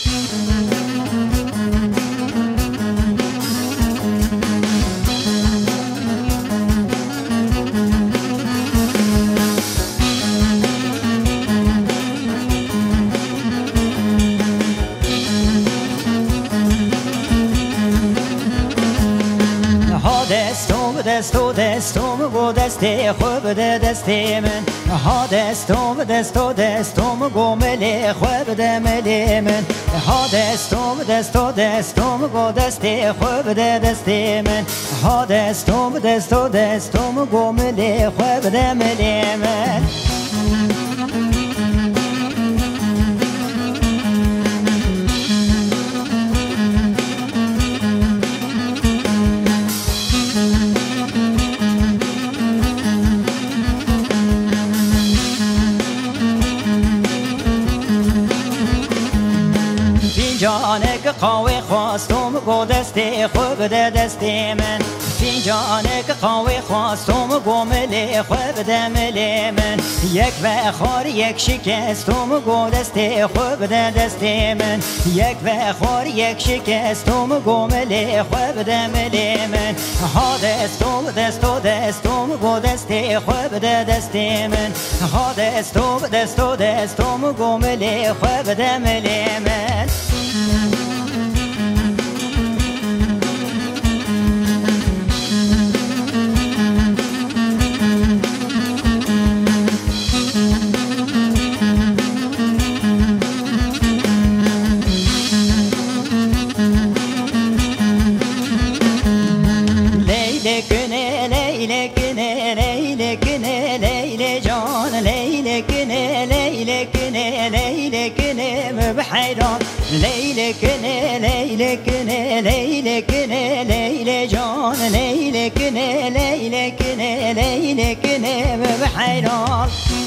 دستم گو دسته خوب ده دسته من ها دستم گو ملی خوب ده ملی من ها دستم گو دسته خوب ده دسته من ها دستم گو ملی خوب ده ملی من فنجانک قهوه خواستم گو دسته خوب ده دسته من فنجانک قهوه خواستم گو ملی خوب ده ملی من یک بخار یک شکستم گو دسته خوب ده دسته من یک بخار یک شکستم گو ملی خوب ده ملی من ها دستم گو دسته خوب ده دسته من ها دستم گو ملی خوب ده ملی من بحيران ليلكنا ليلكنا ليلكنا ليل جان ليلكنا ليلكنا ليلكنا بحيران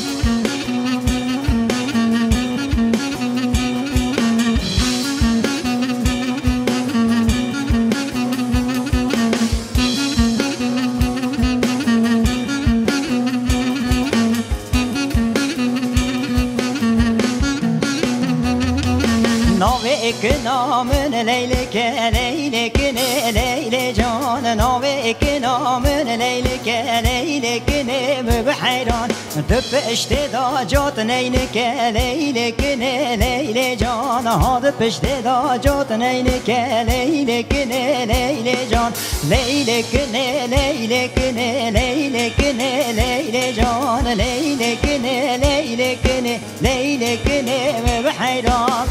ناویک نامن لیلک لیلک لیل جان ناویک نامن لیلک لیلک نیم بحیران دب اشتدا جات نیلک لیلک لیل جان ها دب اشتدا جات نیلک لیلک لیل جان لیلک لیلک لیلک لیل جان لیلک لیلک لیلک نیم بحیران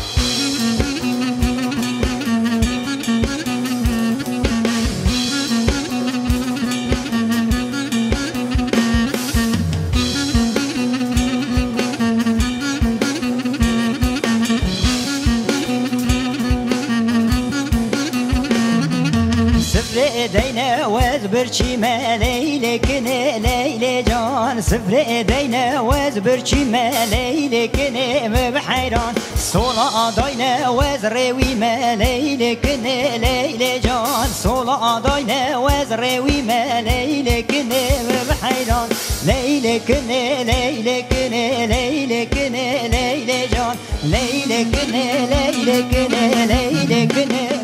دينا وزبرشي ما ليلكن ليل جان سفر دينا وزبرشي ما ليلكن بحيران صولا دينا وزروي ما ليلكن ليل جان صولا دينا وزروي ما ليلكن بحيران ليلكن ليلكن ليلكن ليل جان ليلكن ليلكن ليلكن